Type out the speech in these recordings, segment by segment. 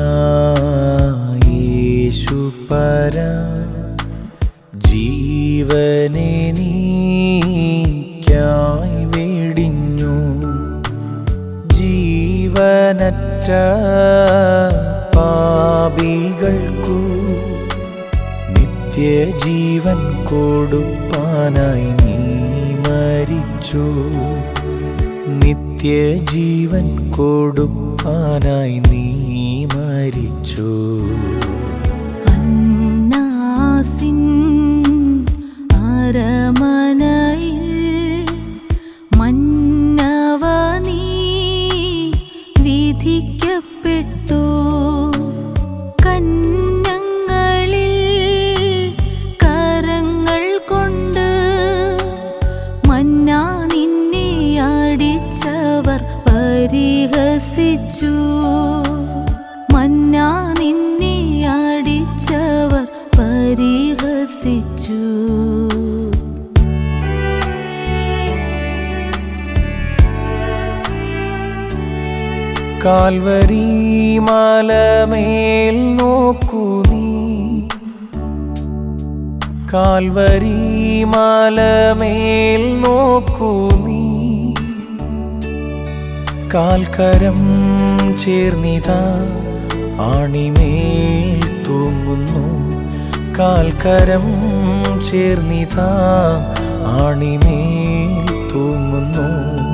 യേശുപരാ ജീവനെനിക്കായി വെടിഞ്ഞു. ജീവനറ്റ പാപികൾക്കു നിത്യജീവൻ കൊടുപ്പാനായി നീ മരിച്ചു. നിത്യജീവൻ കൊടുപ്പാനായി നീ മരിച്ചു. അന്നാസിൻ അരമനയിൽ മന്നവ നീ വിധിക്കപ്പെട്ടു. കന്നങ്ങളിൽ കരങ്ങൾ കൊണ്ട് മന്ന നിന്നെ അടിച്ചവർ പരിഹസിച്ചു. മന്ന നിന്നെ അടിച്ചവർ പരിഹസിച്ചു. കാൽവരി മലമേൽ നോക്കൂ നീ, കാൽവരി മലമേൽ നോക്കൂ നീ. കാൽക്കരം ചേർന്നിതാ ആണിമേൽ തൂങ്ങുന്നു. കാൽക്കരം ചേർന്നിതാ ആണിമേൽ തൂങ്ങുന്നു.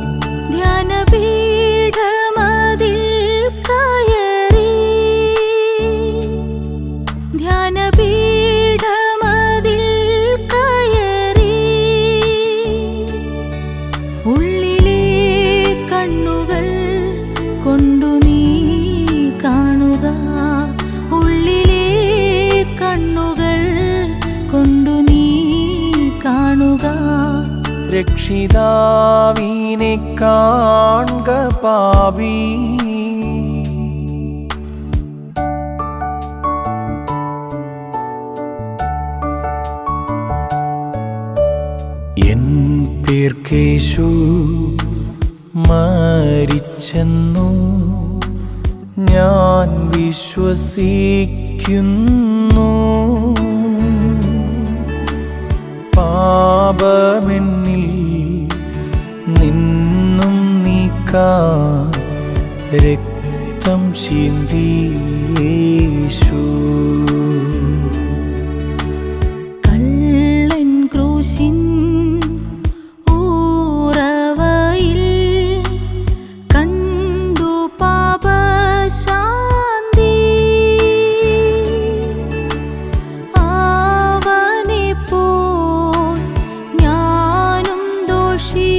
ധ്യാനപീഠമതിൽ കയറി, ധ്യാനപീഠമതിൽ കയറി. ഉള്ളിലെ കണ്ണുകൾ കൊണ്ടു നീ കാണുക, ഉള്ളിലെ കണ്ണുകൾ കൊണ്ടു നീ കാണുക. രക്ഷിതാവിനെ കാൺക പാപി, എൻ പേർക്കേശു മരിച്ചെന്നു ഞാൻ വിശ്വസിക്കുന്നു. പാപമെന്നിൽ നിന്നും നീക്കാൻ രക്തം ചിന്തി യേശു. കള്ളൻ ക്രൂശിൻ ഊറവയിൽ കണ്ടു പാപശാന്തി. അവനെപ്പോൽ ഞാനും ദോഷി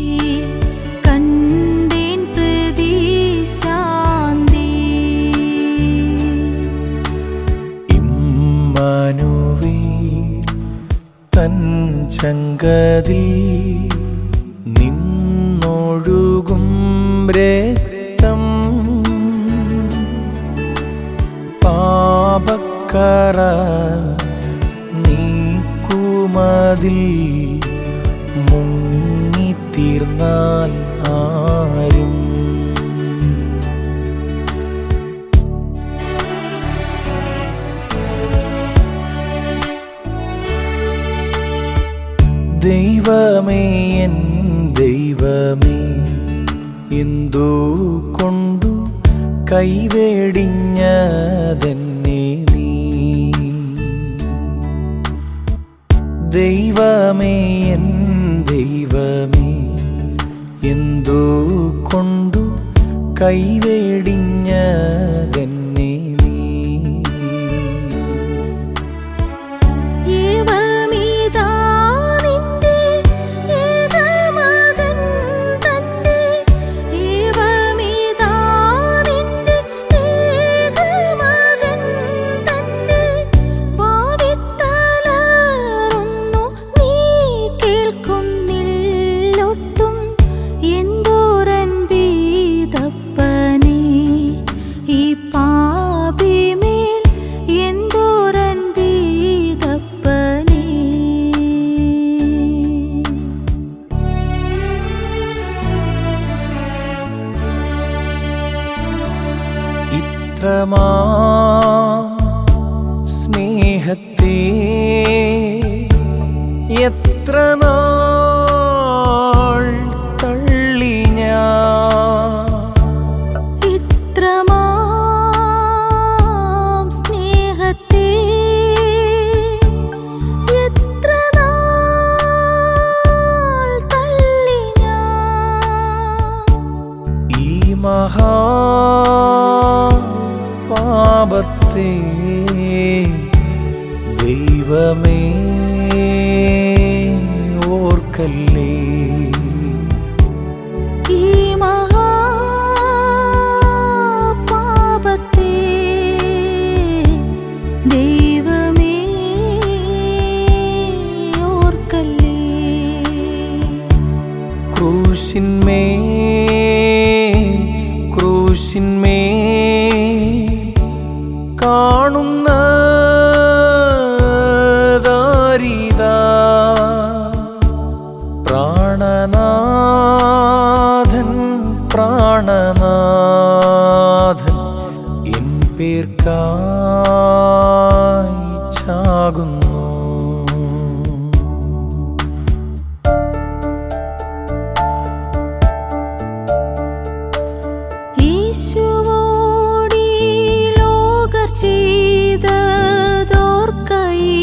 കണ്ടേൻ പ്രതിശാന്തി. ഇമ്മാനുവേൽ തൻ ചങ്കതിൽ നിന്നൊഴുകും രക്തം പാപക്കറ നീക്കുമതിൽ മുങ്ങിത്തീർന്നാൽ ആരും. ദൈവമേ എൻ ദൈവമേ, എന്തു കൊണ്ടു കൈവെടിഞ്ഞതെന്നെ നീ. ദൈവമേ എൻ ദൈവമേ, എന്തു കൊണ്ടു കൈവെടിഞ്ഞതെന്നെ നീ. ഏവമിതാ നിന്റെ ഏകമകൻ തന്റെ, ഏവമിതാ നിന്റെ ഏകമകൻ തന്റെ. വാവിട്ടലറുന്നു നീ കേൾക്കുന്നില്ലൊട്ടും. എന്തോരൻ വീതപ്പനേ സ്നേഹത്തെ എത്ര നാൾ തള്ളി ഞാൻ ഇത്രമാം സ്നേഹത്തെ എത്ര നാൾ തള്ളി ഞാൻ ഈ മഹാപാപത്തെ ദൈവമേ ഓർക്കല്ലേ ഈ മഹാപാപത്തെ ദൈവമേ ഓർക്കല്ലേ ക്രൂശിന്മേൽ കാണുന്നതാരിതാ പ്രാണനാഥൻ എൻ പേർക്കായി ചാകുന്നു. യേശുവോടീ ലോകർ ചെയ്തതോർക്കയി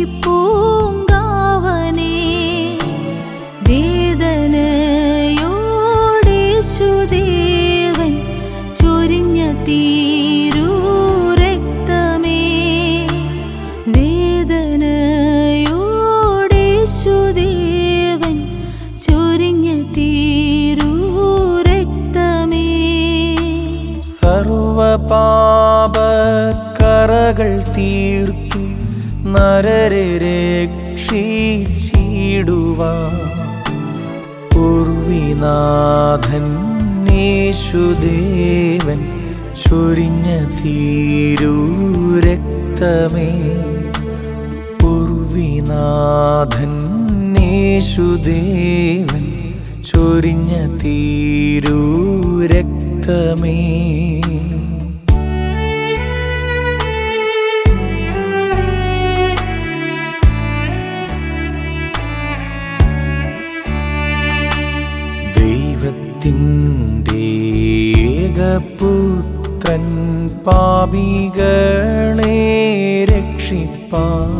പൂങ്കാവനേ വേദനയോടേശുദേവൻ ചൊരിഞ്ഞ തീരൂരക്തമേ വേദനയോടേശുദേവൻ ചൊരിഞ്ഞ തീരൂരക്തമേ സർവപാപക്കറകൾ തീർത്തു നരരെ രക്ഷിച്ചിടുവാൻ പൂർവിനാഥൻ യേശുദേവൻ ചൊരിഞ്ഞ തീരൂരക്തമേ പൂർവിനാഥൻ യേശുദേവൻ ചൊരിഞ്ഞ തീരൂരക്തമേ ദൈവത്തിൻ്റെ ഏകപുത്രൻ പാപികളെ രക്ഷിപ്പാൻ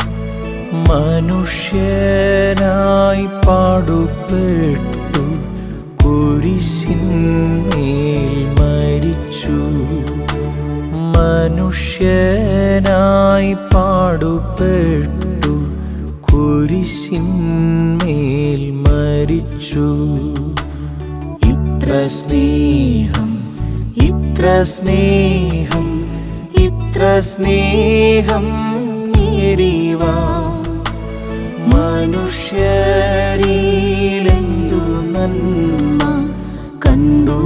മനുഷ്യനായി പാടുപെട്ടു കുരിശിന്മേൽ മരിച്ചു. മനുഷ്യനായി പാടുപെട്ടു കുരിശിന്മേൽ മരിച്ചു. ഇത്ര സ്നേഹം ഇത്ര സ്നേഹം ഇത്ര സ്നേഹം നേരിവാ മനുഷ്യരിലെന്തു നന്മ കണ്ടു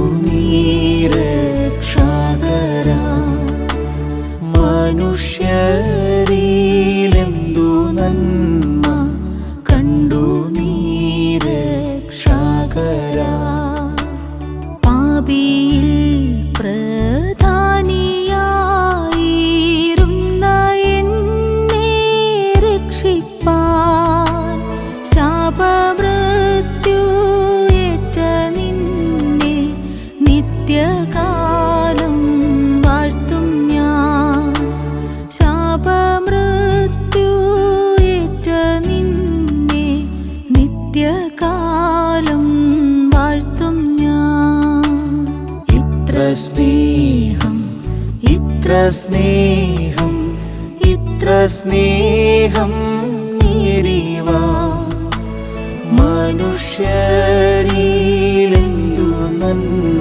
നീരക്ഷാകരാ മനുഷ്യരിലെന്തു നന്മ കണ്ടു നീരക്ഷാകരാ പാപിയിൽ പ്രധാനിയായിരുന്ന എന്നെ രക്ഷിപ്പാൻ ശാപമൃത്യുയേറ്റ നിന്നെ നിത്യകാലം വാഴ്ത്തും ഞാൻ. ശാപമൃത്യുയേറ്റ നിന്നെ നിത്യകാലം വാഴ്ത്തും ഞാൻ. ഇത്ര സ്നേഹം ഇത്ര സ്നേഹം ഇത്ര സ്നേഹം നേരിവാ മനുഷ്യരിലെന്തു നന്മ